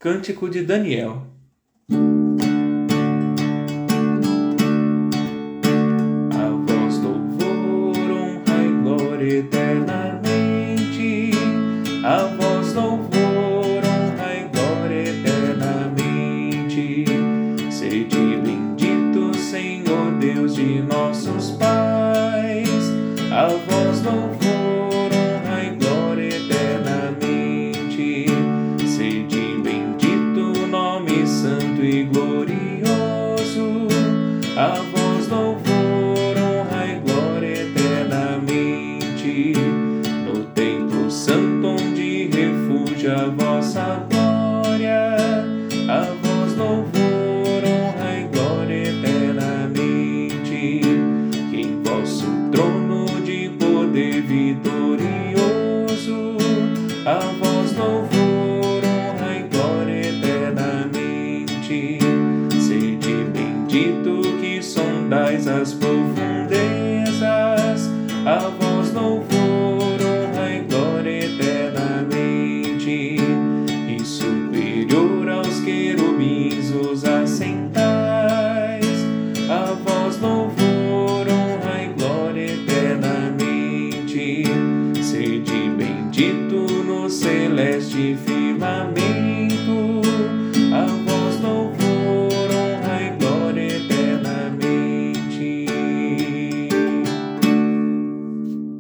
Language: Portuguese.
Cântico de Daniel. A vós louvor, honra e glória eternamente. A vós louvor, honra e glória eternamente. Sede bendito, Senhor Deus de nossos pais. A vós louvor, honra e glória eternamente. Sede bendito, nome santo e glorioso. A vós louvor, honra e glória eternamente. No templo santo onde refugia a vossa glória. A vós louvor, honra e glória eternamente. Que em vosso trono de poder vitorioso. A vós louvor, honra e glória eternamente. Sede bendito que sondais as profundezas. A vós louvor, honra e glória eternamente. E superior aos querubins os assentais. A vós louvor, honra e glória eternamente. Sede bendito no celeste firmamento.